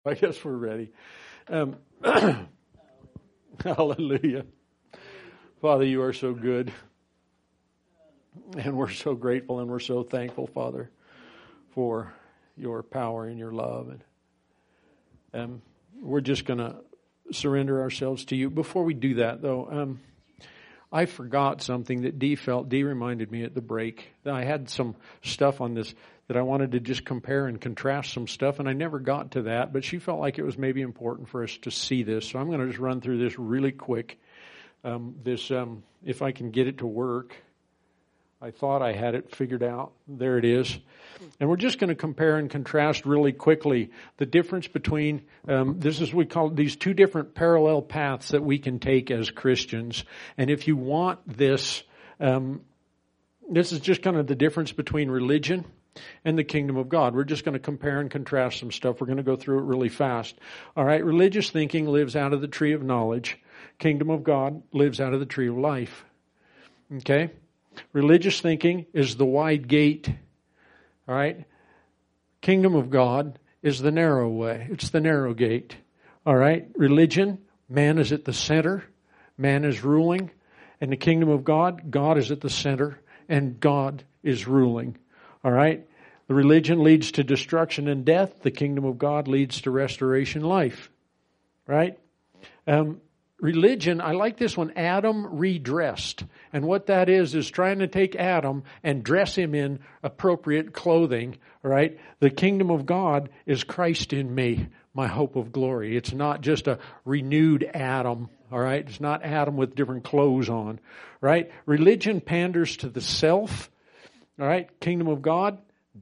I guess we're ready. Hallelujah. Father, you are so good. And we're so grateful and we're so thankful, Father, for your power and your love. And we're just going to surrender ourselves to you. Before we do that, though, I forgot something that Dee reminded me at the break. I had some stuff on this that I wanted to just compare and contrast some stuff, and I never got to that, but she felt like it was maybe important for us to see this. So I'm going to just run through this really quick. If I can get it to work. I thought I had it figured out. There it is. And we're just going to compare and contrast really quickly the difference between, we call these two different parallel paths that we can take as Christians. And if you want this, this is just kind of the difference between religion and the kingdom of God. We're just going to compare and contrast some stuff. We're going to go through it really fast. All right, religious thinking lives out of the tree of knowledge. Kingdom of God lives out of the tree of life. Okay? Religious thinking is the wide gate. All right? Kingdom of God is the narrow way. It's the narrow gate. All right? Religion, man is at the center. Man is ruling. And the kingdom of God, God is at the center. And God is ruling. All right? The religion leads to destruction and death. The kingdom of God leads to restoration, life. Right? Religion, I like this one, Adam redressed. And what that is trying to take Adam and dress him in appropriate clothing, right? The kingdom of God is Christ in me, my hope of glory. It's not just a renewed Adam, all right? It's not Adam with different clothes on, right? Religion panders to the self, all right? Kingdom of God,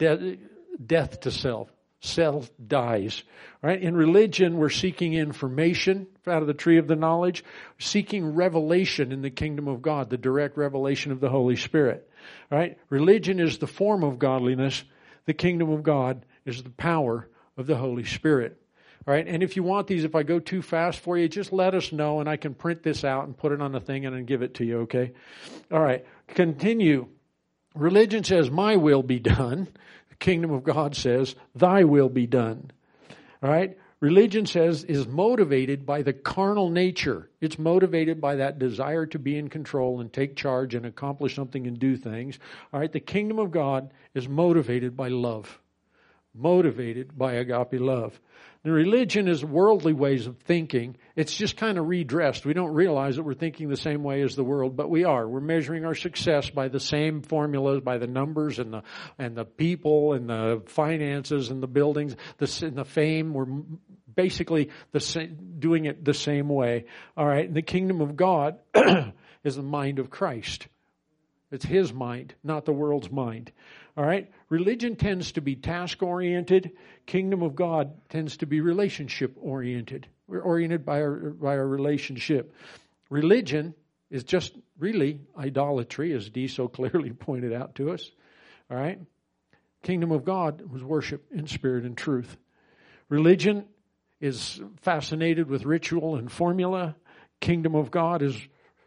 death to self. Self dies. Right? In religion, we're seeking information out of the tree of the knowledge, seeking revelation in the kingdom of God, the direct revelation of the Holy Spirit. Right? Religion is the form of godliness. The kingdom of God is the power of the Holy Spirit. All right? And if you want these, if I go too fast for you, just let us know and I can print this out and put it on the thing and then give it to you, okay? All right. Continue. Religion says, my will be done. Kingdom of God says, thy will be done. All right? Religion says is motivated by the carnal nature. It's motivated by that desire to be in control and take charge and accomplish something and do things. All right? The kingdom of God is motivated by love. Motivated by agape love. The religion is worldly ways of thinking. It's just kind of redressed. We don't realize that we're thinking the same way as the world, but we are. We're measuring our success by the same formulas, by the numbers and the people and the finances and the buildings, and the fame. We're basically doing it the same way. All right. And the kingdom of God is the mind of Christ. It's His mind, not the world's mind. All right? Religion tends to be task-oriented. Kingdom of God tends to be relationship-oriented. We're oriented by our relationship. Religion is just really idolatry, as Dee so clearly pointed out to us. All right? Kingdom of God was worship in spirit and truth. Religion is fascinated with ritual and formula. Kingdom of God is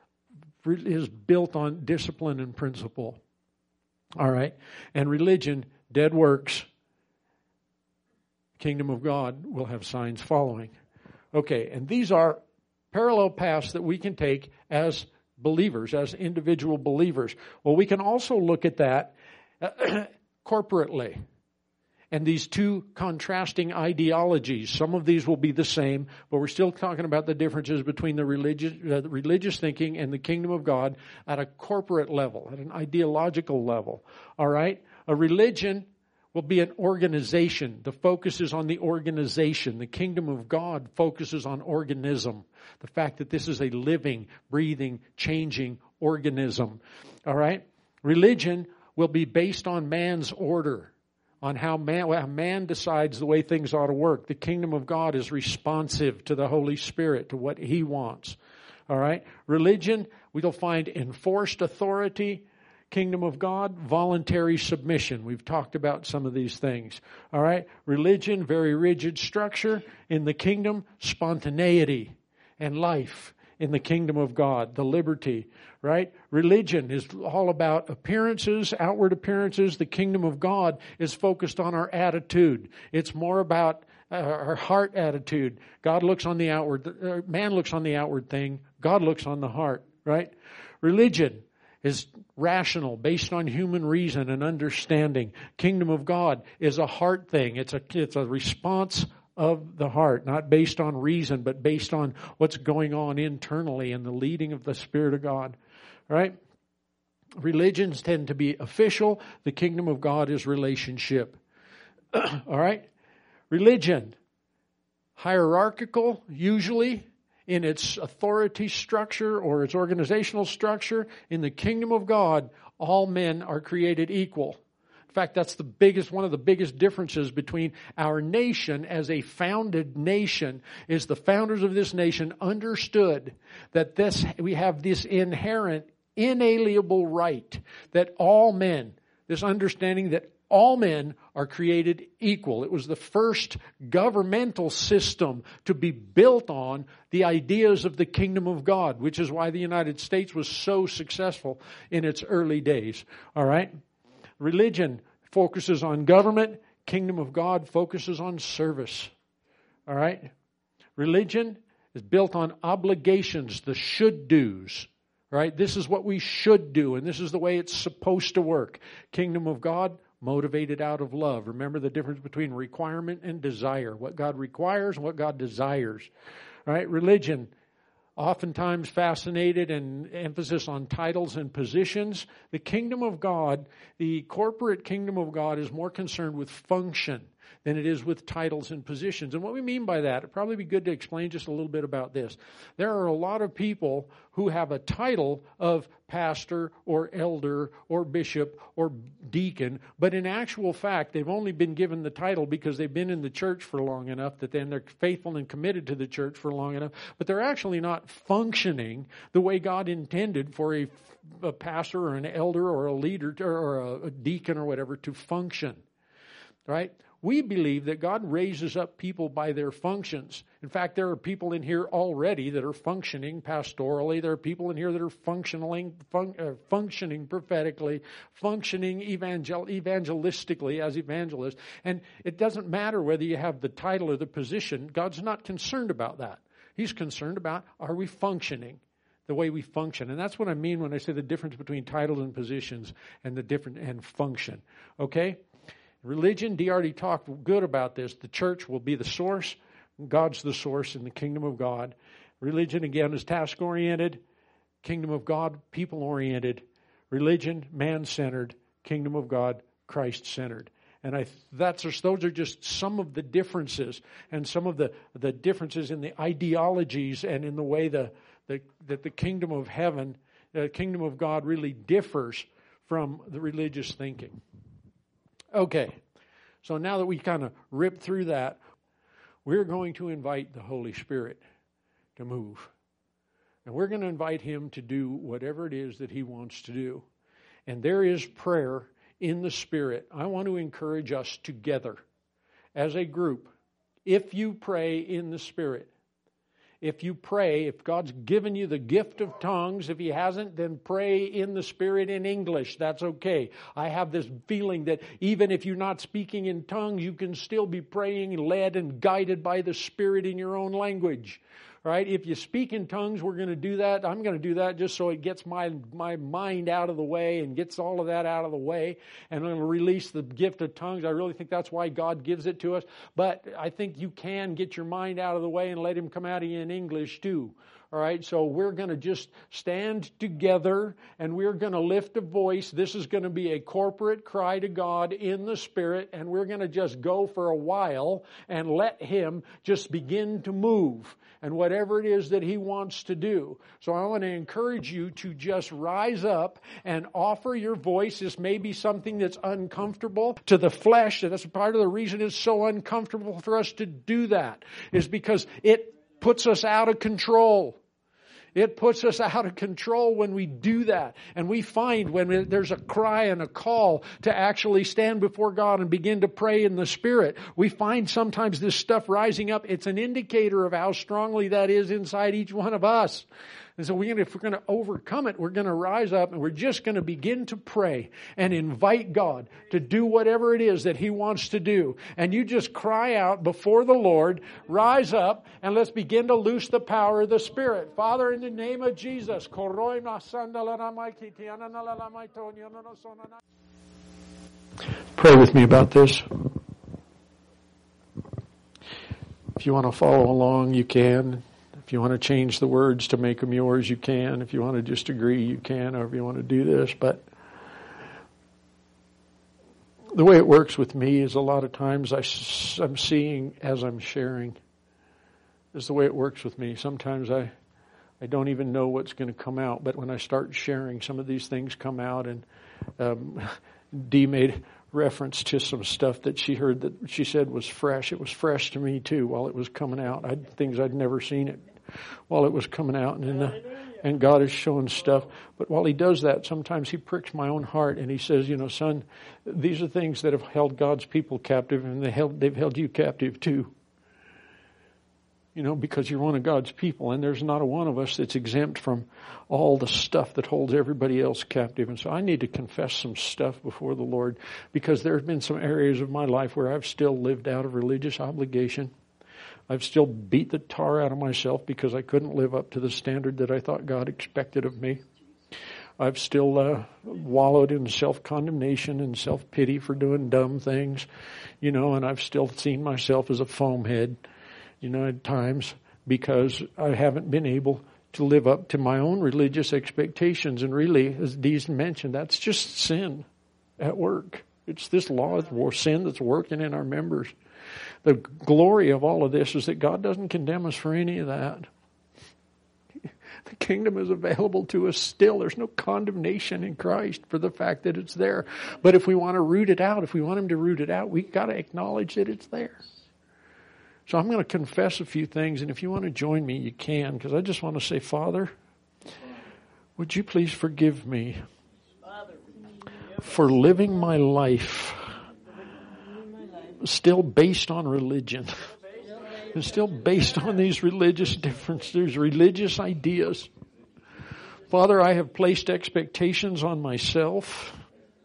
built on discipline and principle. All right? And religion, dead works. Kingdom of God will have signs following. Okay, and these are parallel paths that we can take as believers, as individual believers. Well, we can also look at that corporately. And these two contrasting ideologies, some of these will be the same, but we're still talking about the differences between the religious thinking and the kingdom of God at a corporate level, at an ideological level. All right? A religion will be an organization. The focus is on the organization. The kingdom of God focuses on organism. The fact that this is a living, breathing, changing organism. All right? Religion will be based on man's order. On how man decides the way things ought to work. The kingdom of God is responsive to the Holy Spirit, to what He wants. All right? Religion, we'll find enforced authority. Kingdom of God, voluntary submission. We've talked about some of these things. All right? Religion, very rigid structure. In the kingdom, spontaneity and life. In the kingdom of God, the liberty, right? Religion is all about appearances, outward appearances. The kingdom of God is focused on our attitude. It's more about our heart attitude. God looks on the outward, man looks on the outward thing. God looks on the heart, right? Religion is rational, based on human reason and understanding. Kingdom of God is a heart thing. It's a response of the heart, not based on reason, but based on what's going on internally and the leading of the Spirit of God, right? Religions tend to be official. The kingdom of God is relationship. All right? Religion, hierarchical, usually, in its authority structure or its organizational structure. In the kingdom of God, all men are created equal. In fact, that's one of the biggest differences between our nation as a founded nation is the founders of this nation understood that we have this inherent, inalienable right that all men, this understanding that all men are created equal. It was the first governmental system to be built on the ideas of the kingdom of God, which is why the United States was so successful in its early days. All right? Religion focuses on government. Kingdom of God focuses on service. All right? Religion is built on obligations, the should-dos. Right? This is what we should do, and this is the way it's supposed to work. Kingdom of God, motivated out of love. Remember the difference between requirement and desire. What God requires and what God desires. Right? Religion, oftentimes fascinated and emphasis on titles and positions. The kingdom of God, the corporate kingdom of God, is more concerned with function than it is with titles and positions. And what we mean by that, it'd probably be good to explain just a little bit about this. There are a lot of people who have a title of pastor or elder or bishop or deacon, but in actual fact, they've only been given the title because they've been in the church for long enough that then they're faithful and committed to the church for long enough, but they're actually not functioning the way God intended for a pastor or an elder or a leader or a deacon or whatever to function. Right? We believe that God raises up people by their functions. In fact, there are people in here already that are functioning pastorally. There are people in here that are functioning prophetically, functioning evangelistically as evangelists. And it doesn't matter whether you have the title or the position. God's not concerned about that. He's concerned about, are we functioning the way we function? And that's what I mean when I say the difference between titles and positions and function. Okay? Religion, Dee already talked good about this. The church will be the source. God's the source in the kingdom of God. Religion, again, is task-oriented. Kingdom of God, people-oriented. Religion, man-centered. Kingdom of God, Christ-centered. And those are just some of the differences and some of the differences in the ideologies and in the way that the kingdom of heaven, the kingdom of God really differs from the religious thinking. Okay, so now that we kind of ripped through that, we're going to invite the Holy Spirit to move. And we're going to invite Him to do whatever it is that He wants to do. And there is prayer in the Spirit. I want to encourage us together as a group. If you pray in the Spirit, if you pray, if God's given you the gift of tongues, if He hasn't, then pray in the Spirit in English. That's okay. I have this feeling that even if you're not speaking in tongues, you can still be praying, led and guided by the Spirit in your own language. Right? If you speak in tongues, we're going to do that. I'm going to do that just so it gets my mind out of the way and gets all of that out of the way. And I'm going to release the gift of tongues. I really think that's why God gives it to us. But I think you can get your mind out of the way and let Him come out of you in English too. All right, so we're going to just stand together and we're going to lift a voice. This is going to be a corporate cry to God in the Spirit, and we're going to just go for a while and let Him just begin to move and whatever it is that He wants to do. So I want to encourage you to just rise up and offer your voice. This may be something that's uncomfortable to the flesh, and that's part of the reason it's so uncomfortable for us to do that, is because it puts us out of control. It puts us out of control when we do that. And we find when there's a cry and a call to actually stand before God and begin to pray in the Spirit, we find sometimes this stuff rising up. It's an indicator of how strongly that is inside each one of us. And so if we're going to overcome it, we're going to rise up and we're just going to begin to pray and invite God to do whatever it is that He wants to do. And you just cry out before the Lord, rise up, and let's begin to loose the power of the Spirit. Father, in the name of Jesus. Pray with me about this. If you want to follow along, you can. If you want to change the words to make them yours, you can. If you want to just agree, you can, however you want to do this. But the way it works with me is a lot of times I'm seeing as I'm sharing. This is the way it works with me. Sometimes I don't even know what's going to come out, but when I start sharing, some of these things come out. And Dee made reference to some stuff that she heard that she said was fresh. It was fresh to me too while it was coming out. Things I'd never seen it while it was coming out, and God is showing stuff. But while He does that, sometimes He pricks my own heart and He says, son, these are things that have held God's people captive, and they've held you captive too. Because you're one of God's people, and there's not a one of us that's exempt from all the stuff that holds everybody else captive. And so I need to confess some stuff before the Lord, because there's been some areas of my life where I've still lived out of religious obligation. I've still beat the tar out of myself because I couldn't live up to the standard that I thought God expected of me. I've still wallowed in self-condemnation and self-pity for doing dumb things, and I've still seen myself as a foam head, at times, because I haven't been able to live up to my own religious expectations. And really, as Dee's mentioned, that's just sin at work. It's this law of sin that's working in our members. The glory of all of this is that God doesn't condemn us for any of that. The kingdom is available to us still. There's no condemnation in Christ for the fact that it's there. But if we want to root it out, if we want Him to root it out, we've got to acknowledge that it's there. So I'm going to confess a few things, and if you want to join me, you can, because I just want to say, Father, would you please forgive me for living my life still based on religion, and still based on these religious differences, religious ideas. Father, I have placed expectations on myself.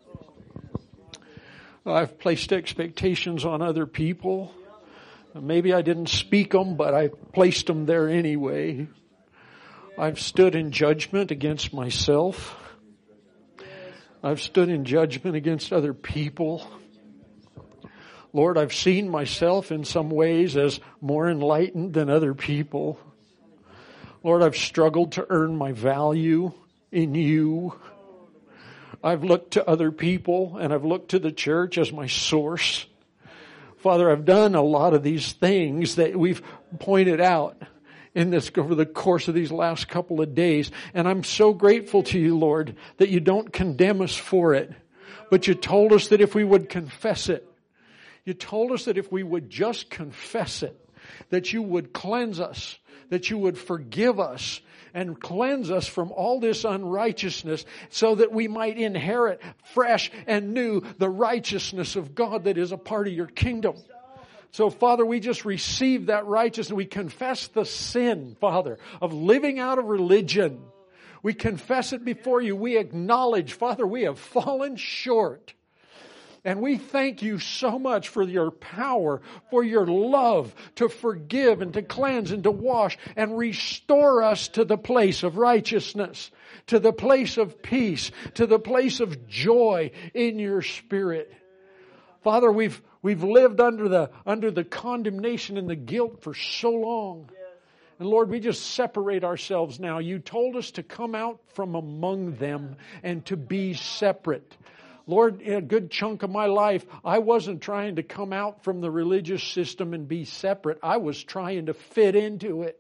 I've placed expectations on other people. Maybe I didn't speak them, but I placed them there anyway. I've stood in judgment against myself. I've stood in judgment against other people. Lord, I've seen myself in some ways as more enlightened than other people. Lord, I've struggled to earn my value in you. I've looked to other people, and I've looked to the church as my source. Father, I've done a lot of these things that we've pointed out in this over the course of these last couple of days. And I'm so grateful to you, Lord, that you don't condemn us for it. But you told us that if we would confess it, you told us that if we would just confess it, that you would cleanse us, that you would forgive us and cleanse us from all this unrighteousness so that we might inherit fresh and new the righteousness of God that is a part of your kingdom. So, Father, we just receive that righteousness. We confess the sin, Father, of living out of religion. We confess it before you. We acknowledge, Father, we have fallen short. And we thank you so much for your power, for your love to forgive and to cleanse and to wash and restore us to the place of righteousness, to the place of peace, to the place of joy in your Spirit. Father, we've lived under the condemnation and the guilt for so long. And Lord, we just separate ourselves now. You told us to come out from among them and to be separate. Lord, in a good chunk of my life, I wasn't trying to come out from the religious system and be separate. I was trying to fit into it.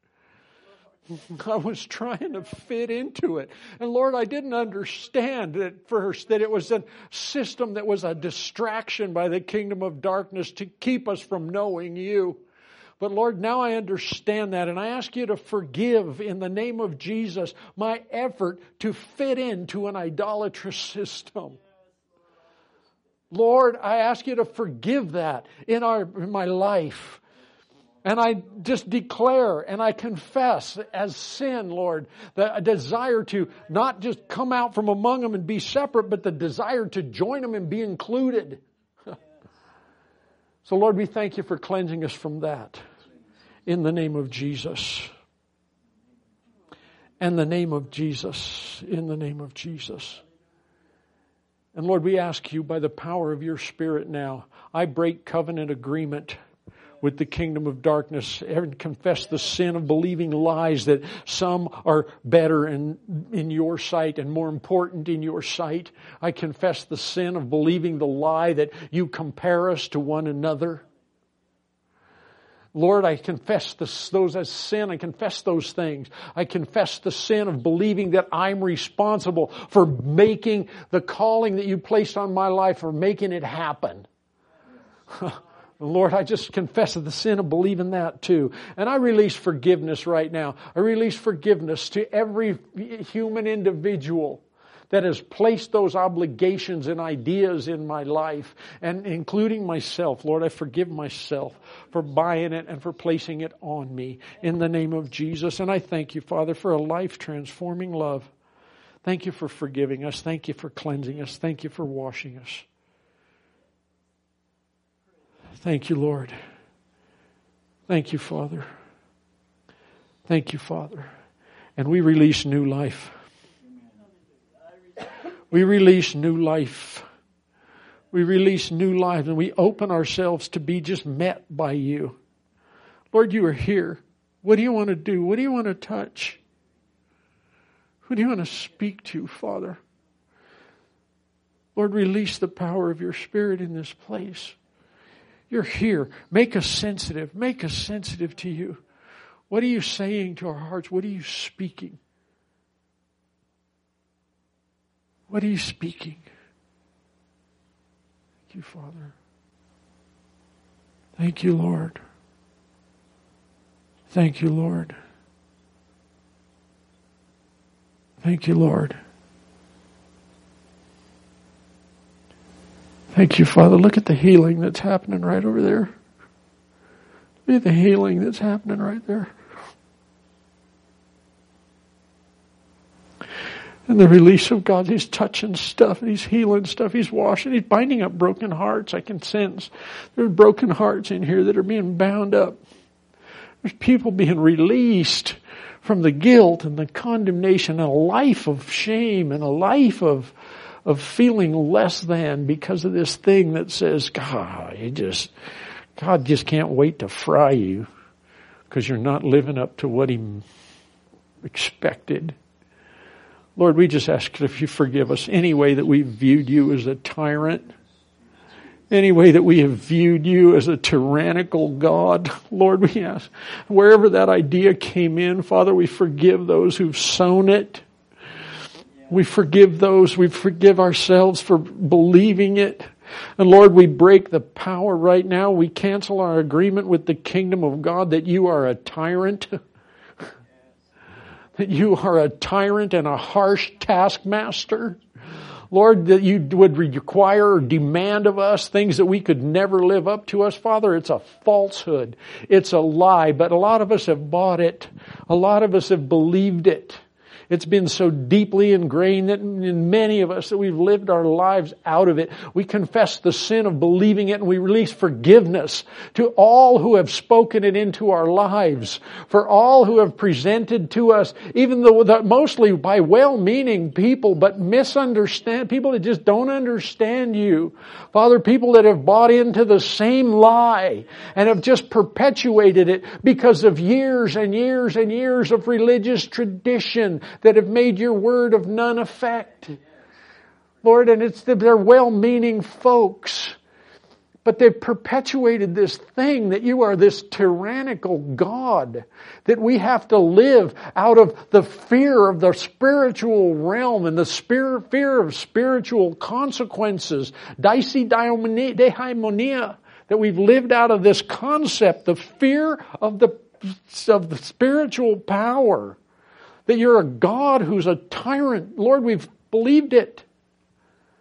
I was trying to fit into it. And Lord, I didn't understand at first that it was a system that was a distraction by the kingdom of darkness to keep us from knowing you. But Lord, now I understand that, and I ask you to forgive in the name of Jesus my effort to fit into an idolatrous system. Lord, I ask you to forgive that in my life. And I just declare and I confess as sin, Lord, the desire to not just come out from among them and be separate, but the desire to join them and be included. So, Lord, we thank you for cleansing us from that. In the name of Jesus. In the name of Jesus. In the name of Jesus. And Lord, we ask you by the power of your Spirit now, I break covenant agreement with the kingdom of darkness and confess the sin of believing lies that some are better in your sight and more important in your sight. I confess the sin of believing the lie that you compare us to one another. Lord, I confess those as sin. I confess those things. I confess the sin of believing that I'm responsible for making the calling that you placed on my life, for making it happen. Lord, I just confess the sin of believing that too. And I release forgiveness right now. I release forgiveness to every human individual that has placed those obligations and ideas in my life, and including myself. Lord, I forgive myself for buying it and for placing it on me in the name of Jesus. And I thank you, Father, for a life-transforming love. Thank you for forgiving us. Thank you for cleansing us. Thank you for washing us. Thank you, Lord. Thank you, Father. Thank you, Father. And we release new life. We release new life. We release new life, and we open ourselves to be just met by you. Lord, you are here. What do you want to do? What do you want to touch? Who do you want to speak to, Father? Lord, release the power of your Spirit in this place. You're here. Make us sensitive. Make us sensitive to you. What are you saying to our hearts? What are you speaking? What are you speaking? Thank you, Father. Thank you, Lord. Thank you, Lord. Thank you, Lord. Thank you, Father. Look at the healing that's happening right over there. Look at the healing that's happening right there. And the release of God, He's touching stuff, and He's healing stuff, He's washing, He's binding up broken hearts. I can sense there's broken hearts in here that are being bound up. There's people being released from the guilt and the condemnation and a life of shame and a life of feeling less than because of this thing that says, God just can't wait to fry you because you're not living up to what He expected. Lord, we just ask if you forgive us any way that we've viewed you as a tyrant, any way that we have viewed you as a tyrannical God. Lord, we ask, wherever that idea came in, Father, we forgive those who've sown it. We forgive ourselves for believing it. And Lord, we break the power right now. We cancel our agreement with the kingdom of God that you are a tyrant. That you are a tyrant and a harsh taskmaster. Lord, that you would require or demand of us things that we could never live up to us. Father, it's a falsehood. It's a lie, but a lot of us have bought it. A lot of us have believed it. It's been so deeply ingrained that in many of us that we've lived our lives out of it. We confess the sin of believing it, and we release forgiveness to all who have spoken it into our lives. For all who have presented to us, even though mostly by well-meaning people, but misunderstand, people that just don't understand you. Father, people that have bought into the same lie and have just perpetuated it because of years and years and years of religious tradition that have made your word of none effect. Lord, and they're well-meaning folks, but they've perpetuated this thing that you are this tyrannical God, that we have to live out of the fear of the spiritual realm and the fear of spiritual consequences, daimonia, that we've lived out of this concept, the fear of the spiritual power. That you're a God who's a tyrant. Lord, we've believed it.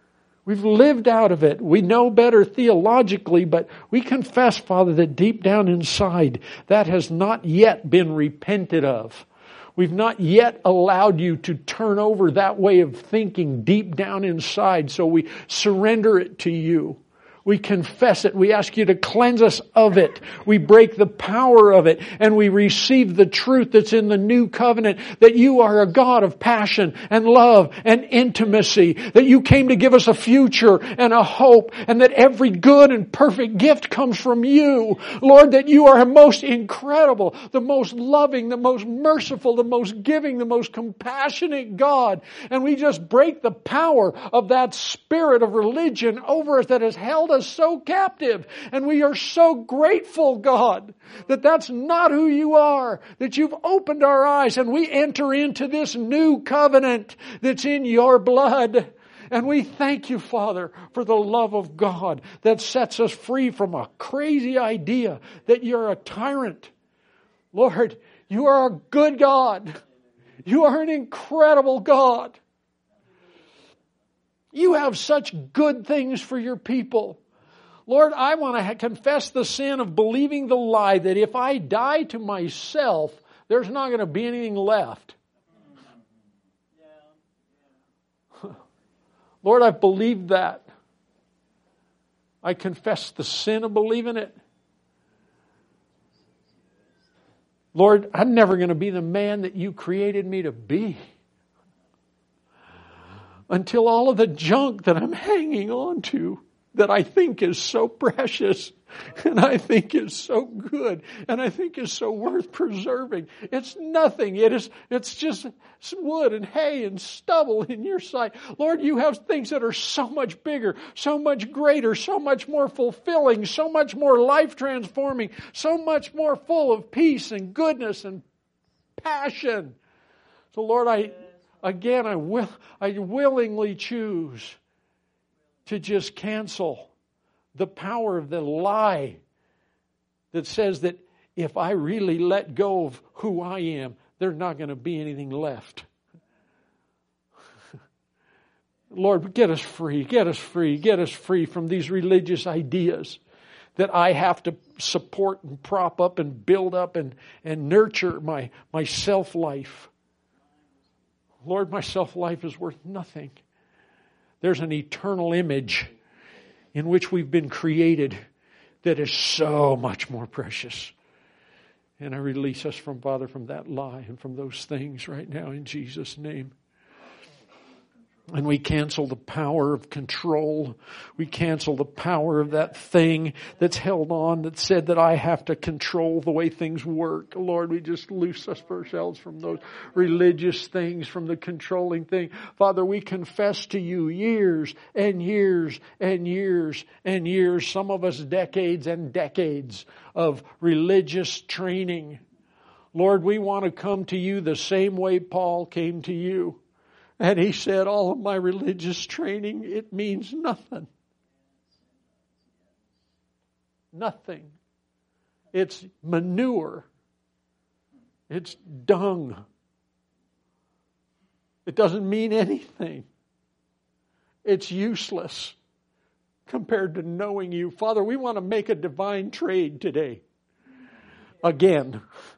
We've lived out of it. We know better theologically, but we confess, Father, that deep down inside, that has not yet been repented of. We've not yet allowed you to turn over that way of thinking deep down inside, so we surrender it to you. We confess it. We ask you to cleanse us of it. We break the power of it, and we receive the truth that's in the new covenant, that you are a God of passion and love and intimacy, that you came to give us a future and a hope, and that every good and perfect gift comes from you. Lord, that you are the most incredible, the most loving, the most merciful, the most giving, the most compassionate God. And we just break the power of that spirit of religion over us that has held us so captive. And we are so grateful, God, that that's not who you are, that you've opened our eyes and we enter into this new covenant that's in your blood. And we thank you, Father, for the love of God that sets us free from a crazy idea that you're a tyrant. Lord, you are a good God. You are an incredible God. You have such good things for your people. Lord, I want to confess the sin of believing the lie that if I die to myself, there's not going to be anything left. Lord, I've believed that. I confess the sin of believing it. Lord, I'm never going to be the man that you created me to be until all of the junk that I'm hanging on to, that I think is so precious, and I think is so good, and I think is so worth preserving. It's nothing. It's just wood and hay and stubble in your sight. Lord, you have things that are so much bigger, so much greater, so much more fulfilling, so much more life transforming, so much more full of peace and goodness and passion. So Lord, I willingly choose to just cancel the power of the lie that says that if I really let go of who I am, there's not going to be anything left. Lord, get us free, get us free, get us free from these religious ideas that I have to support and prop up and build up and nurture my self-life. Lord, my self-life is worth nothing. There's an eternal image in which we've been created that is so much more precious. And I release us from, Father, from that lie and from those things right now in Jesus' name. And we cancel the power of control. We cancel the power of that thing that's held on, that said that I have to control the way things work. Lord, we just loose us for ourselves from those religious things, from the controlling thing. Father, we confess to you years and years and years and years, some of us decades and decades of religious training. Lord, we want to come to you the same way Paul came to you. And he said, all of my religious training, it means nothing. Nothing. It's manure. It's dung. It doesn't mean anything. It's useless compared to knowing you. Father, we want to make a divine trade today. Again.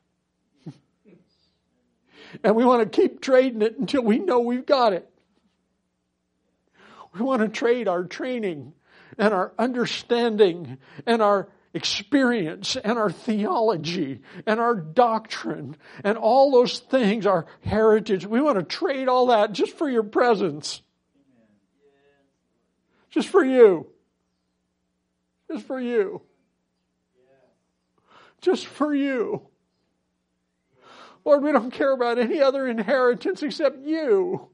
And we want to keep trading it until we know we've got it. We want to trade our training and our understanding and our experience and our theology and our doctrine and all those things, our heritage. We want to trade all that just for your presence. Just for you. Just for you. Just for you. Lord, we don't care about any other inheritance except you.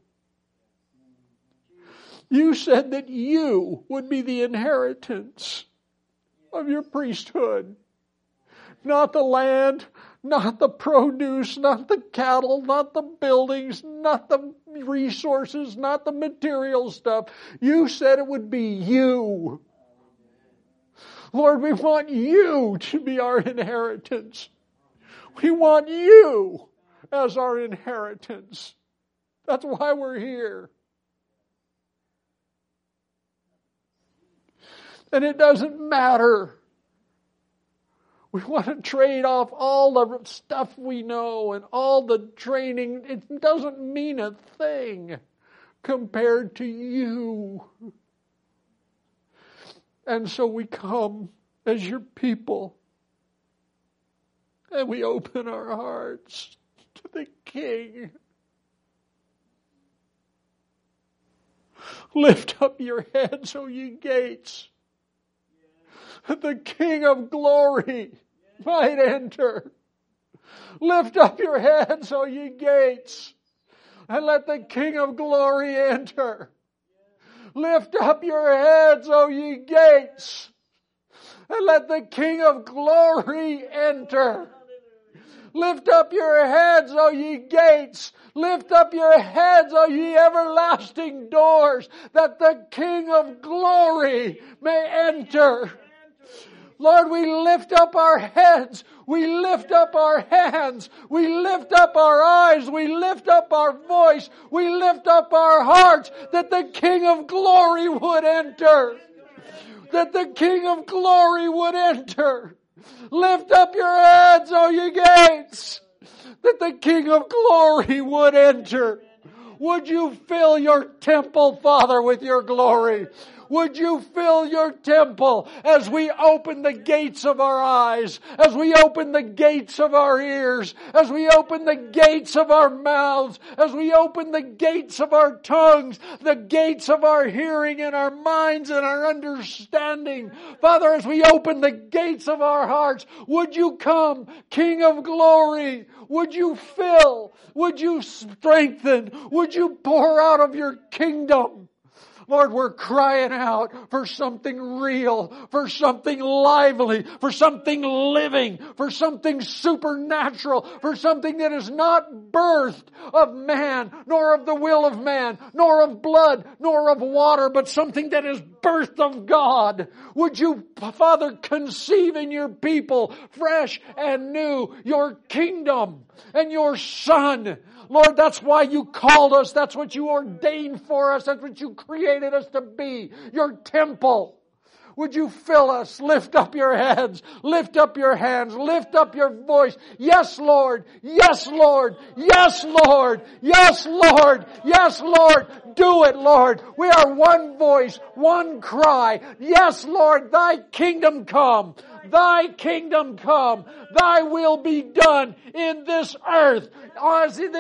You said that you would be the inheritance of your priesthood. Not the land, not the produce, not the cattle, not the buildings, not the resources, not the material stuff. You said it would be you. Lord, we want you to be our inheritance. We want you as our inheritance. That's why we're here. And it doesn't matter. We want to trade off all the stuff we know and all the training. It doesn't mean a thing compared to you. And so we come as your people and we open our hearts to the King. Lift up your heads, O ye gates. The King of glory might enter. Lift up your heads, O ye gates, and let the King of glory enter. Lift up your heads, O ye gates, and let the King of glory enter. Lift up your heads, O ye gates. Lift up your heads, O ye everlasting doors, that the King of glory may enter. Lord, we lift up our heads. We lift up our hands. We lift up our eyes. We lift up our voice. We lift up our hearts that the King of glory would enter. That the King of glory would enter. Lift up your heads, O ye gates, that the King of glory would enter. Would you fill your temple, Father, with your glory? Would you fill your temple as we open the gates of our eyes, as we open the gates of our ears, as we open the gates of our mouths, as we open the gates of our tongues, the gates of our hearing and our minds and our understanding. Father, as we open the gates of our hearts, would you come, King of glory? Would you fill? Would you strengthen? Would you pour out of your kingdom? Lord, we're crying out for something real, for something lively, for something living, for something supernatural, for something that is not birthed of man, nor of the will of man, nor of blood, nor of water, but something that is birthed of God. Would you, Father, conceive in your people, fresh and new, your kingdom and your Son. Lord, that's why you called us. That's what you ordained for us. That's what you created us to be. Your temple. Would you fill us? Lift up your heads. Lift up your hands. Lift up your voice. Yes, Lord. Yes, Lord. Yes, Lord. Yes, Lord. Yes, Lord. Do it, Lord. We are one voice, one cry. Yes, Lord, thy kingdom come. Thy kingdom come. Thy will be done in this earth, as it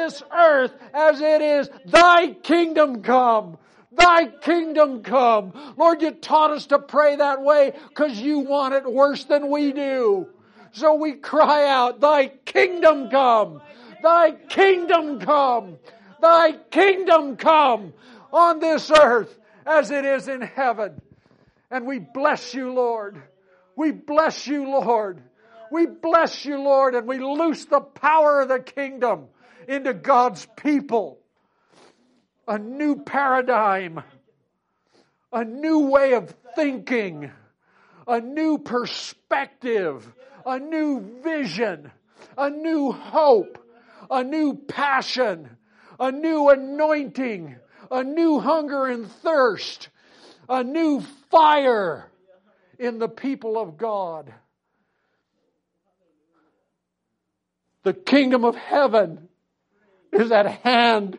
is. Thy kingdom come. Thy kingdom come. Lord, you taught us to pray that way because you want it worse than we do. So we cry out, thy kingdom come. Thy kingdom come. Thy kingdom come on this earth as it is in heaven. And we bless you, Lord. We bless you, Lord. We bless you, Lord, and we loose the power of the kingdom into God's people. A new paradigm, a new way of thinking, a new perspective, a new vision, a new hope, a new passion, a new anointing, a new hunger and thirst, a new fire in the people of God. The kingdom of heaven is at hand.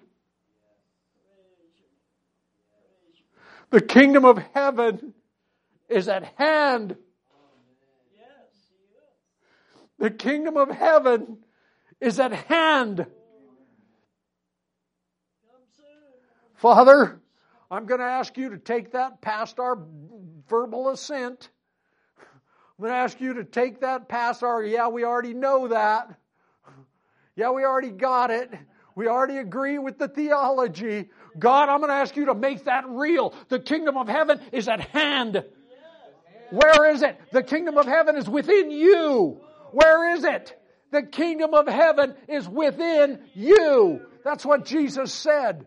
The kingdom of heaven is at hand. The kingdom of heaven is at hand. Father, I'm going to ask you to take that past our verbal assent. I'm going to ask you to take that past our, yeah, we already know that. Yeah, we already got it. We already agree with the theology. God, I'm going to ask you to make that real. The kingdom of heaven is at hand. Where is it? The kingdom of heaven is within you. Where is it? The kingdom of heaven is within you. That's what Jesus said.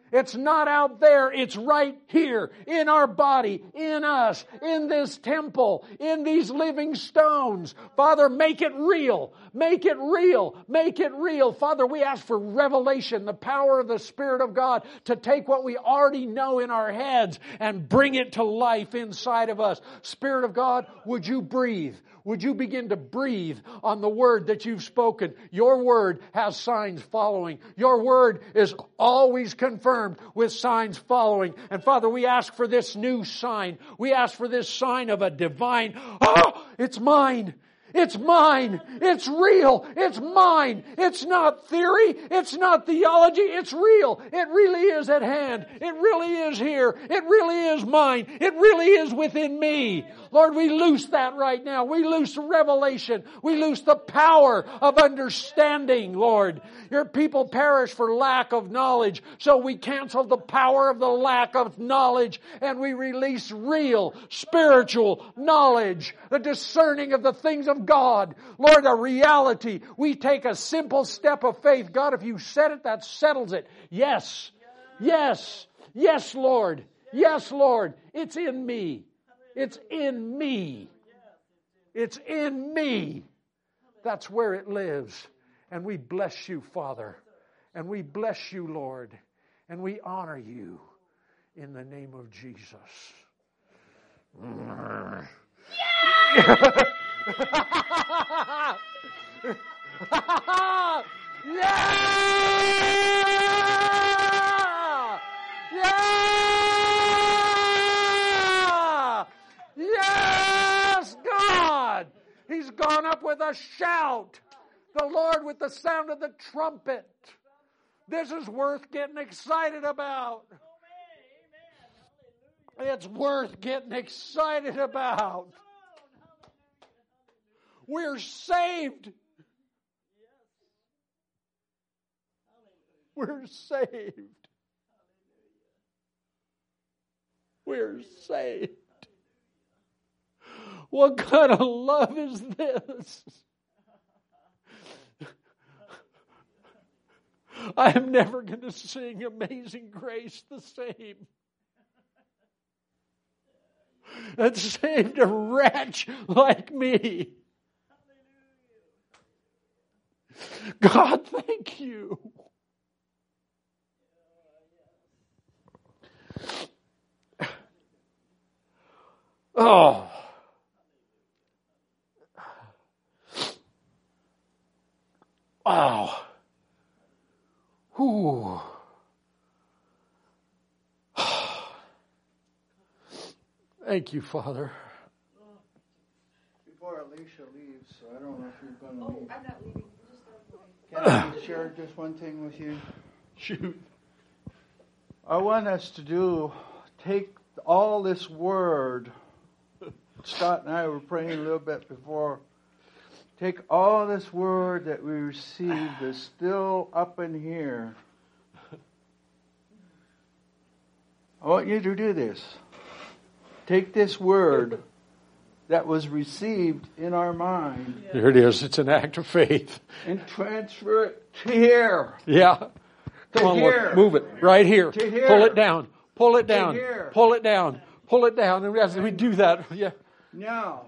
It's not out there. It's right here in our body, in us, in this temple, in these living stones. Father, make it real. Make it real. Make it real. Father, we ask for revelation, the power of the Spirit of God to take what we already know in our heads and bring it to life inside of us. Spirit of God, would you breathe? Would you begin to breathe on the word that you've spoken? Your word has signs following. Your word is always confirmed with signs following. And Father, we ask for this new sign. We ask for this sign of a divine, it's mine. It's mine. It's real. It's mine. It's not theory. It's not theology. It's real. It really is at hand. It really is here. It really is mine. It really is within me. Lord, we loose that right now. We loose revelation. We loose the power of understanding, Lord. Your people perish for lack of knowledge. So we cancel the power of the lack of knowledge and we release real spiritual knowledge, the discerning of the things of God. Lord, a reality. We take a simple step of faith. God, if you said it, that settles it. Yes. Yes. Yes, Lord. Yes, Lord. It's in me. It's in me. It's in me. That's where it lives. And we bless you, Father. And we bless you, Lord. And we honor you in the name of Jesus. Yeah! Yes, God! He's gone up with a shout. The Lord with the sound of the trumpet. This is worth getting excited about. It's worth getting excited about. We're saved. We're saved. We're saved. What kind of love is this? I am never going to sing Amazing Grace the same. That saved a wretch like me. God, thank you. Oh. Wow. Ooh. Thank you, Father. Before Alicia leaves, so I don't know if you're going to leave. I'm not leaving. Can I share just one thing with you? Shoot. I want us to take all this word. Scott and I were praying a little bit before. Take all this word that we received is still up in here. I want you to do this. Take this word that was received in our mind. There it is. It's an act of faith. And transfer it to here. Yeah. Come on, Lord. Move it. Right here. To here. Pull it down. Pull it down. Here. Pull it down. Pull it down. And as we do that, yeah. Now,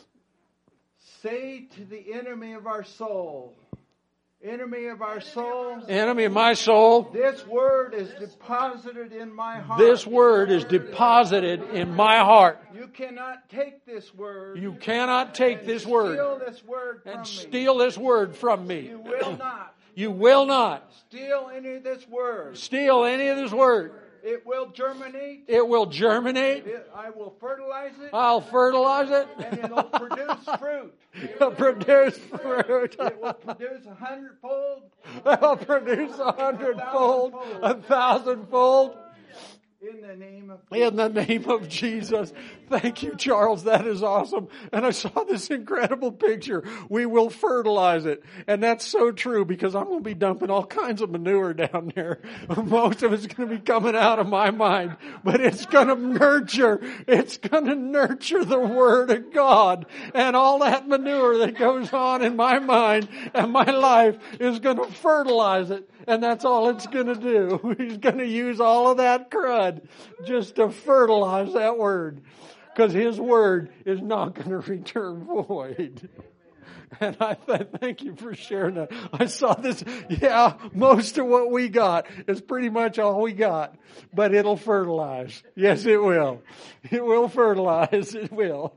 say to the enemy of our soul, enemy of our soul, enemy of my soul, this word is deposited in my heart. This word is deposited in my heart. You cannot take this word. You cannot take this word and steal this word from me. You will not. You will not steal any of this word. Steal any of this word. It will germinate. It will germinate. I will fertilize it. I'll fertilize it. And it will produce fruit. It'll produce fruit. It will produce 100-fold. It will produce 100-fold, 1,000-fold. In the name of Jesus. In the name of Jesus. Thank you, Charles. That is awesome. And I saw this incredible picture. We will fertilize it. And that's so true because I'm going to be dumping all kinds of manure down there. Most of it's going to be coming out of my mind. But it's going to nurture. It's going to nurture the Word of God. And all that manure that goes on in my mind and my life is going to fertilize it. And that's all it's going to do. He's going to use all of that crud just to fertilize that word. Because His word is not going to return void. And I thank you for sharing that. I saw this. Yeah, most of what we got is pretty much all we got. But it'll fertilize. Yes, it will. It will fertilize. It will.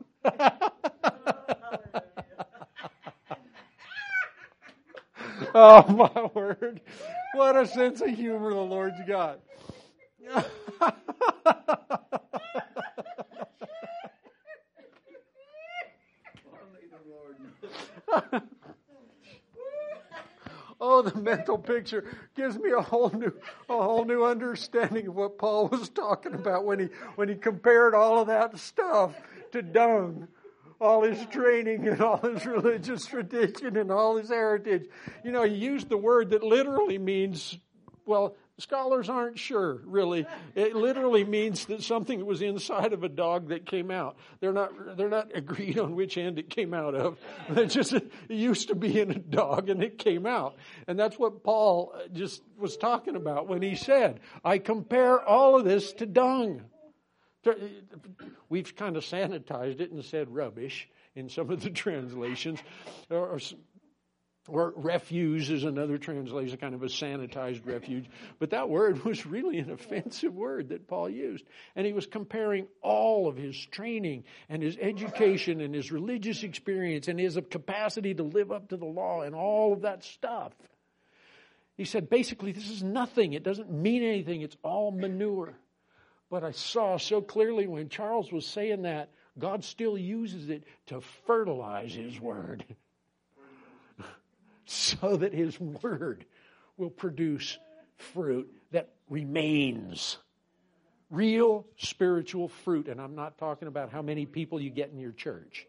Oh, my word. What a sense of humor the Lord's got. Oh, the mental picture gives me a whole new understanding of what Paul was talking about when he compared all of that stuff to dung. All his training and all his religious tradition and all his heritage. You know, he used the word that literally means, well, scholars aren't sure, really. It literally means that something was inside of a dog that came out. They're not agreed on which end it came out of. It used to be in a dog and it came out. And that's what Paul just was talking about when he said, I compare all of this to dung. We've kind of sanitized it and said rubbish in some of the translations. Or refuse is another translation, kind of a sanitized refuge. But that word was really an offensive word that Paul used. And he was comparing all of his training and his education and his religious experience and his capacity to live up to the law and all of that stuff. He said, basically, this is nothing. It doesn't mean anything. It's all manure. But I saw so clearly when Charles was saying that, God still uses it to fertilize His word. So that His word will produce fruit that remains. Real spiritual fruit. And I'm not talking about how many people you get in your church.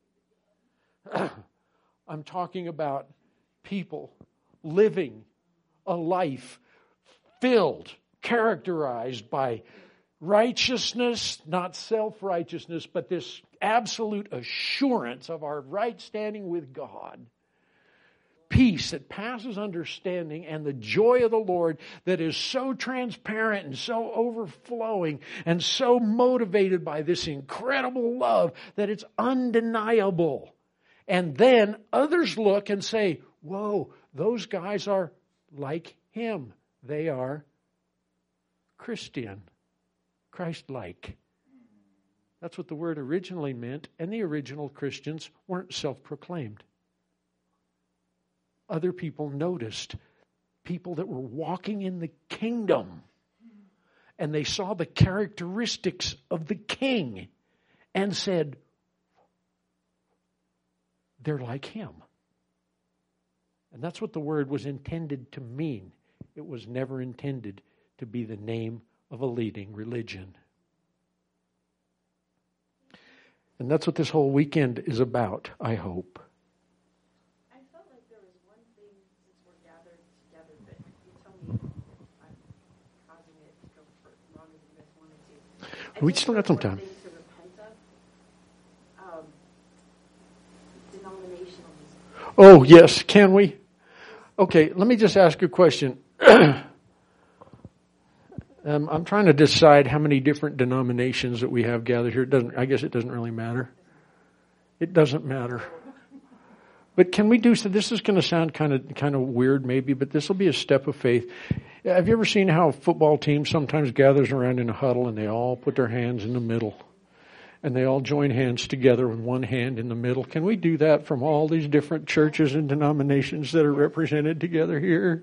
I'm talking about people living a life filled, characterized by righteousness, not self-righteousness, but this absolute assurance of our right standing with God. Peace that passes understanding and the joy of the Lord that is so transparent and so overflowing and so motivated by this incredible love that it's undeniable. And then others look and say, whoa, those guys are like him. They are Christian. Christ-like. That's what the word originally meant, and the original Christians weren't self-proclaimed. Other people noticed people that were walking in the kingdom, and they saw the characteristics of the king and said, they're like him. And that's what the word was intended to mean. It was never intended to be the name of a leading religion. And that's what this whole weekend is about, I hope. I felt like there was one thing, since we're gathered together, that you tell me I'm causing it to go for longer than you guys wanted to. We still got some time. To repent of, denominationalism. Oh, yes. Can we? Okay, let me just ask a question. I'm trying to decide how many different denominations that we have gathered here. I guess it doesn't really matter. It doesn't matter. But can we do so? This is going to sound kind of weird maybe, but this will be a step of faith. Have you ever seen how a football team sometimes gathers around in a huddle and they all put their hands in the middle? And they all join hands together with one hand in the middle. Can we do that from all these different churches and denominations that are represented together here?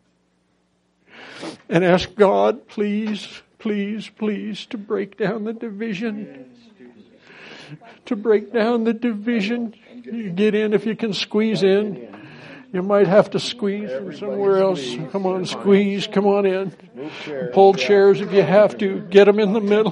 And ask God, please, please, please, to break down the division. To break down the division. You get in if you can squeeze in. You might have to squeeze from somewhere else. Come on, squeeze. Come on in. Pull chairs if you have to. Get them in the middle.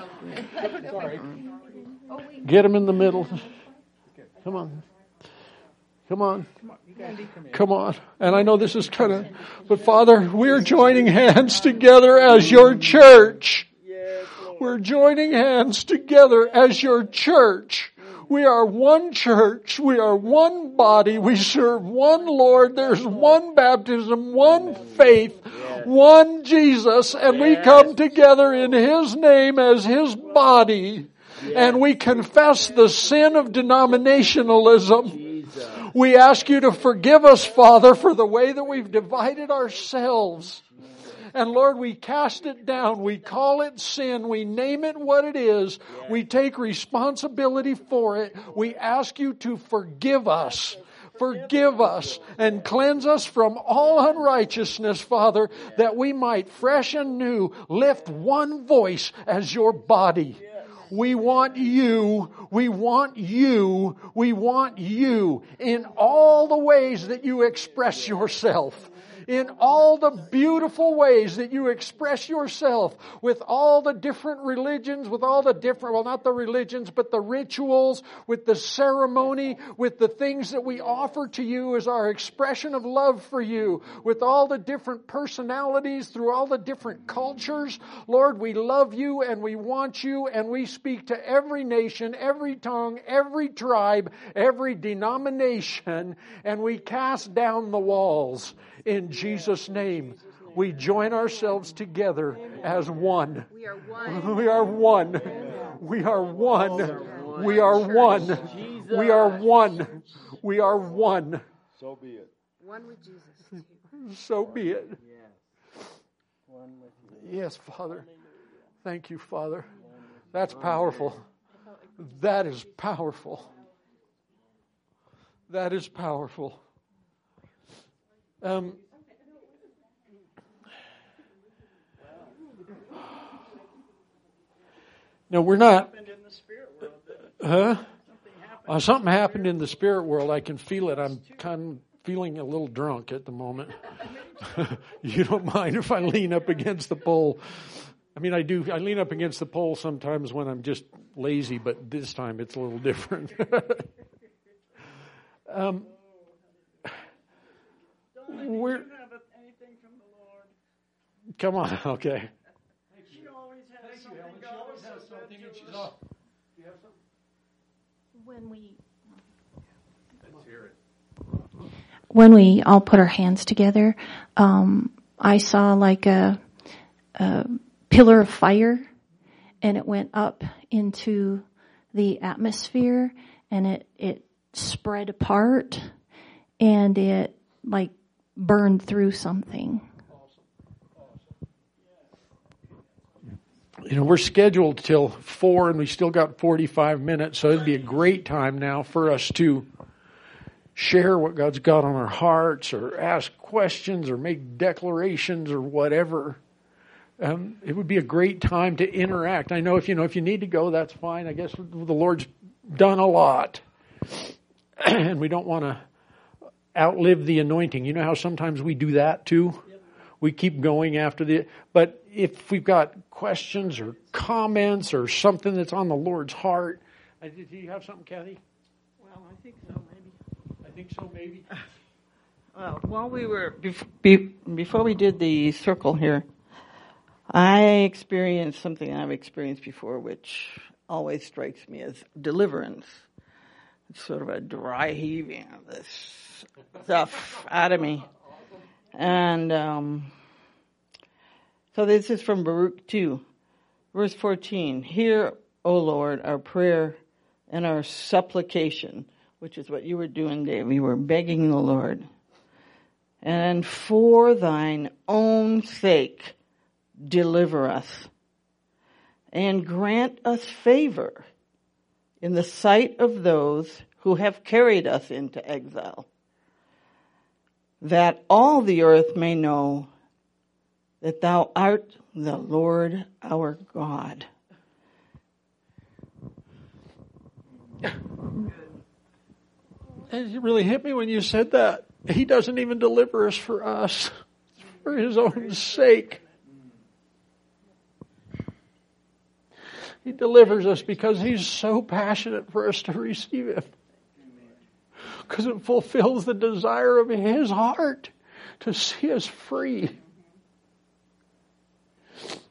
Get them in the middle. Come on. Come on. Come on. And I know this is but Father, we're joining hands together as your church. We're joining hands together as your church. We are one church. We are one body. We serve one Lord. There's one baptism, one faith, one Jesus, and we come together in His name as His body. And we confess the sin of denominationalism. We ask you to forgive us, Father, for the way that we've divided ourselves. And Lord, we cast it down. We call it sin. We name it what it is. We take responsibility for it. We ask you to forgive us. Forgive us and cleanse us from all unrighteousness, Father, that we might fresh and new lift one voice as your body. We want you. We want you. We want you in all the ways that you express yourself. In all the beautiful ways that you express yourself with all the different religions, with all the different, well, not the religions, but the rituals, with the ceremony, with the things that we offer to you as our expression of love for you, with all the different personalities through all the different cultures. Lord, we love you and we want you, and we speak to every nation, every tongue, every tribe, every denomination, and we cast down the walls. In Jesus' name, we join ourselves together as one. We are one. We are one. We are one. We are one. We are one. We are one. So be it. One with Jesus. So be it. Yes, Father. Thank you, Father. That's powerful. That is powerful. That is powerful. No, we're not. Something happened in the spirit world. I can feel it. I'm kind of feeling a little drunk at the moment. You don't mind if I lean up against the pole? I mean, I do. I lean up against the pole sometimes when I'm just lazy, but this time it's a little different. We're, anything from the Lord. Come on, okay. She always has something. She always has something, and she's off. You have something? When we all put our hands together, I saw like a pillar of fire, and it went up into the atmosphere, and it spread apart, and it like burned through something. You know, we're scheduled till 4 and we still got 45 minutes, so it'd be a great time now for us to share what God's got on our hearts, or ask questions, or make declarations, or whatever. It would be a great time to interact. I know if you need to go, that's fine. I guess the Lord's done a lot, and we don't want to outlive the anointing. You know how sometimes we do that too? Yep. We keep going after but if we've got questions or comments or something that's on the Lord's heart. Do you have something, Kathy? Well, I think so, maybe. I think so, maybe. Well, while we were, before we did the circle here, I experienced something I've experienced before, which always strikes me as deliverance. It's sort of a dry heaving of this stuff out of me. And so this is from Baruch 2, verse 14. Hear, O Lord, our prayer and our supplication, which is what you were doing, Dave. You were begging the Lord. And for thine own sake, deliver us and grant us favor in the sight of those who have carried us into exile, that all the earth may know that thou art the Lord our God. It really hit me when you said that. He doesn't even deliver us for us, for His own sake. He delivers us because He's so passionate for us to receive Him. Because it fulfills the desire of His heart to see us free.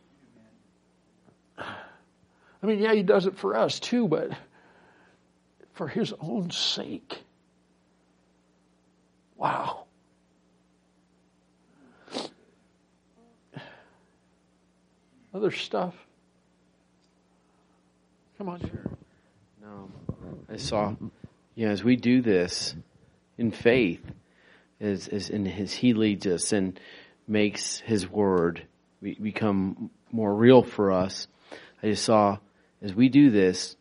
I mean, yeah, He does it for us too, but for His own sake. Wow. Other stuff? Come on, Sharon. No, I saw, as we do this in faith, as He leads us and makes His word become more real for us. I just saw, as we do this,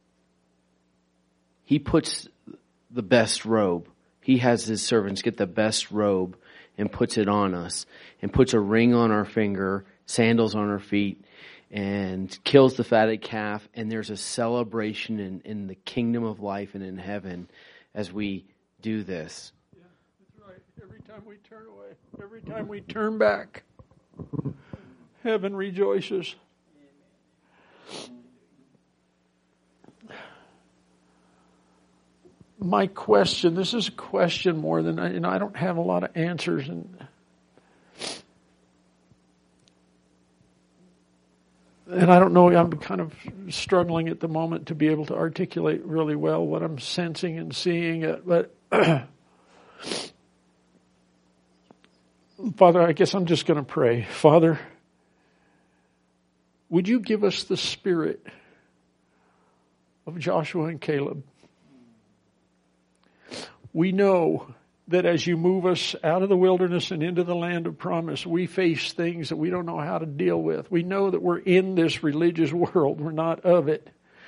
He puts the best robe. He has His servants get the best robe and puts it on us and puts a ring on our finger, sandals on our feet, and kills the fatted calf. And there's a celebration in the kingdom of life and in heaven as we do this. Yeah, that's right. Every time we turn away, every time we turn back, heaven rejoices. My question, this is a question more than, I don't have a lot of answers. And I don't know, I'm kind of struggling at the moment to be able to articulate really well what I'm sensing and seeing it. But Father, I guess I'm just going to pray. Father, would you give us the spirit of Joshua and Caleb? We know that as you move us out of the wilderness and into the land of promise, we face things that we don't know how to deal with. We know that we're in this religious world. We're not of it.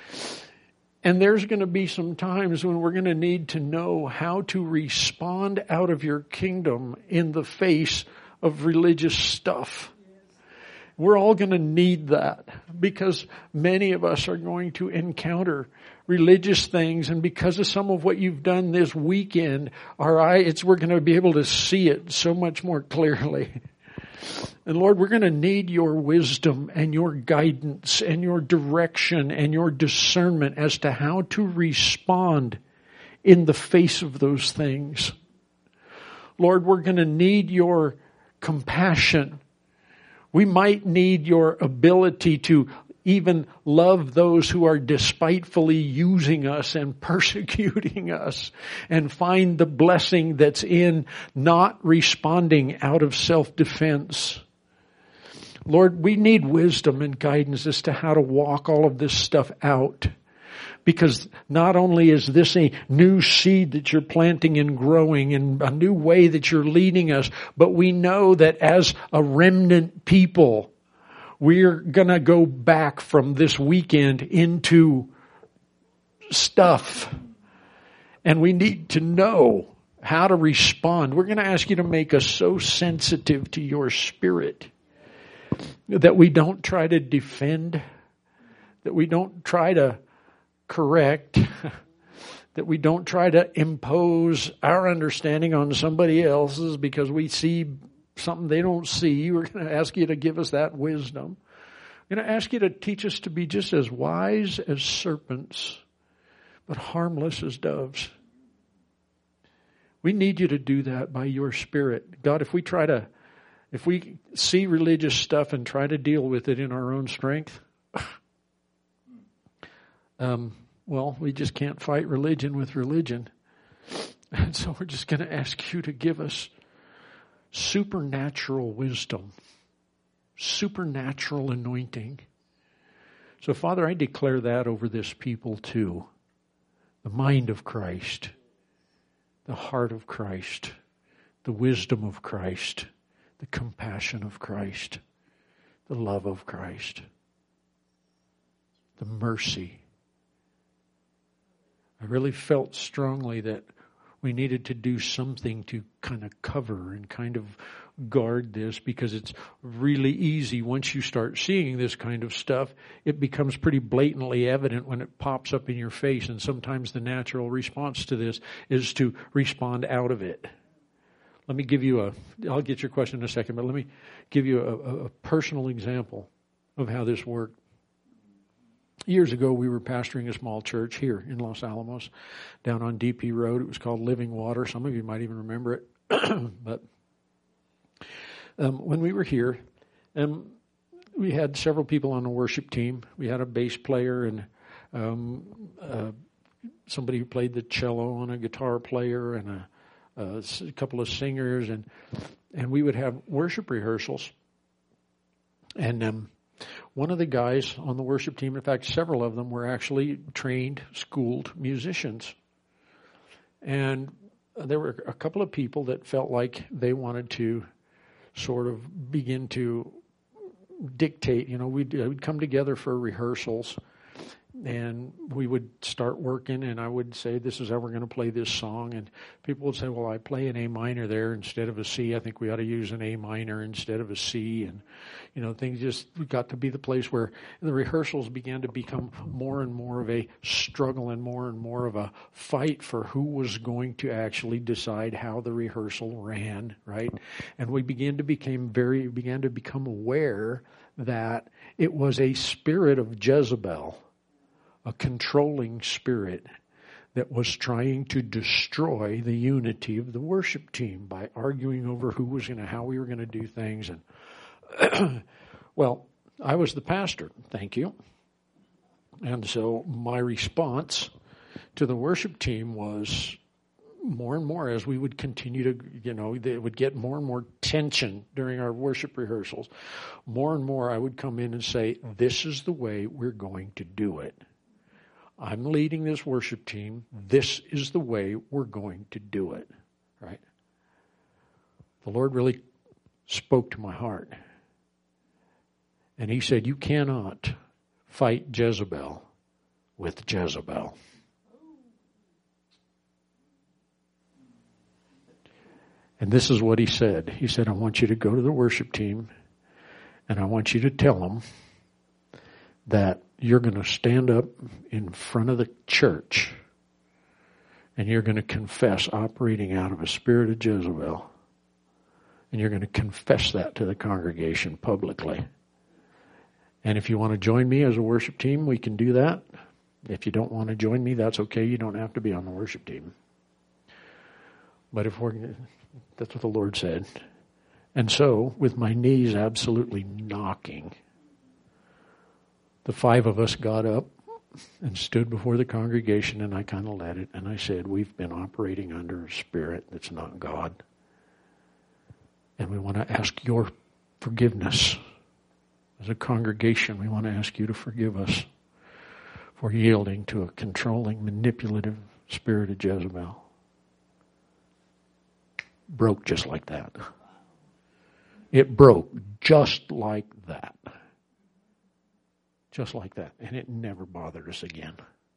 And there's going to be some times when we're going to need to know how to respond out of your kingdom in the face of religious stuff. We're all going to need that because many of us are going to encounter religious things, and because of some of what you've done this weekend, we're going to be able to see it so much more clearly. And Lord, we're going to need your wisdom and your guidance and your direction and your discernment as to how to respond in the face of those things. Lord, we're going to need your compassion. We might need your ability to even love those who are despitefully using us and persecuting us, and find the blessing that's in not responding out of self-defense. Lord, we need wisdom and guidance as to how to walk all of this stuff out. Because not only is this a new seed that you're planting and growing and a new way that you're leading us, but we know that as a remnant people, we're going to go back from this weekend into stuff. And we need to know how to respond. We're going to ask you to make us so sensitive to your spirit that we don't try to defend, that we don't try to correct, that we don't try to impose our understanding on somebody else's because we see something they don't see. We're going to ask you to give us that wisdom. We're going to ask you to teach us to be just as wise as serpents, but harmless as doves. We need you to do that by your Spirit. God, if we see religious stuff and try to deal with it in our own strength, well, we just can't fight religion with religion. And so we're just going to ask you to give us supernatural wisdom, supernatural anointing. So, Father, I declare that over this people too. The mind of Christ, the heart of Christ, the wisdom of Christ, the compassion of Christ, the love of Christ, the mercy. I really felt strongly that we needed to do something to kind of cover and kind of guard this, because it's really easy once you start seeing this kind of stuff. It becomes pretty blatantly evident when it pops up in your face, and sometimes the natural response to this is to respond out of it. Let me give you I'll get your question in a second, but let me give you a personal example of how this worked. Years ago, we were pastoring a small church here in Los Alamos, down on DP Road. It was called Living Water. Some of you might even remember it. But when we were here, we had several people on the worship team. We had a bass player and a somebody who played the cello and a guitar player and a couple of singers, and we would have worship rehearsals. And one of the guys on the worship team, in fact, several of them were actually trained, schooled musicians. And there were a couple of people that felt like they wanted to sort of begin to dictate. We'd come together for rehearsals, and we would start working, and I would say, this is how we're going to play this song. And people would say, well, I play an A minor there instead of a C. I think we ought to use an A minor instead of a C. And, things just got to be the place where the rehearsals began to become more and more of a struggle and more of a fight for who was going to actually decide how the rehearsal ran, right? And we began to become aware that it was a spirit of Jezebel, a controlling spirit that was trying to destroy the unity of the worship team by arguing over how we were going to do things. And well, I was the pastor, thank you. And so my response to the worship team was more and more as we would continue to, they would get more and more tension during our worship rehearsals. More and more I would come in and say, this is the way we're going to do it. I'm leading this worship team. This is the way we're going to do it, right? The Lord really spoke to my heart. And he said, you cannot fight Jezebel with Jezebel. And this is what he said. He said, I want you to go to the worship team, and I want you to tell them that you're going to stand up in front of the church and you're going to confess operating out of a spirit of Jezebel. And you're going to confess that to the congregation publicly. And if you want to join me as a worship team, we can do that. If you don't want to join me, that's okay. You don't have to be on the worship team. But that's what the Lord said. And so, with my knees absolutely knocking, the 5 of us got up and stood before the congregation, and I kind of led it, and I said, we've been operating under a spirit that's not God. And we want to ask your forgiveness. As a congregation, we want to ask you to forgive us for yielding to a controlling, manipulative spirit of Jezebel. Broke just like that. It broke just like that. Just like that. And it never bothered us again.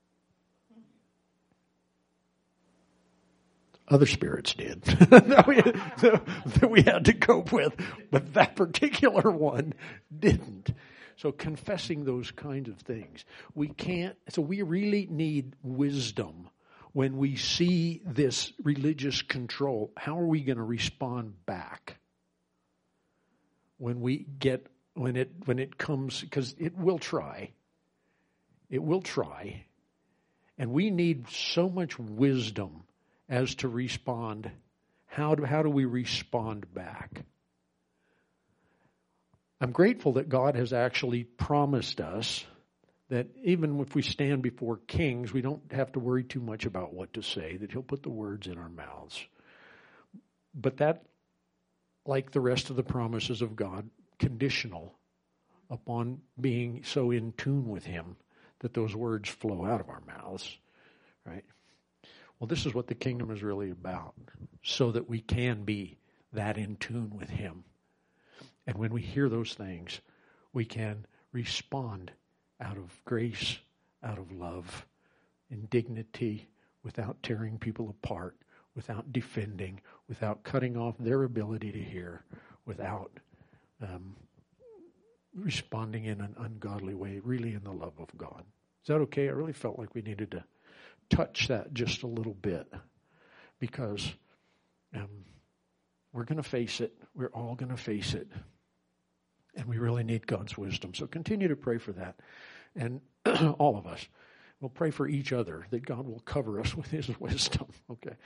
Other spirits did that we had to cope with, but that particular one didn't. So confessing those kinds of things. We really need wisdom when we see this religious control. How are we going to respond back when it comes, because it will try. It will try. And we need so much wisdom as to respond. How do we respond back? I'm grateful that God has actually promised us that even if we stand before kings, we don't have to worry too much about what to say, that he'll put the words in our mouths. But that, like the rest of the promises of God, conditional upon being so in tune with him that those words flow out of our mouths, right? Well, this is what the kingdom is really about, so that we can be that in tune with him. And when we hear those things, we can respond out of grace, out of love, in dignity, without tearing people apart, without defending, without cutting off their ability to hear, without responding in an ungodly way, really in the love of God. Is that okay? I really felt like we needed to touch that just a little bit, because we're going to face it. We're all going to face it. And we really need God's wisdom. So continue to pray for that. And all of us will pray for each other, that God will cover us with his wisdom. Okay.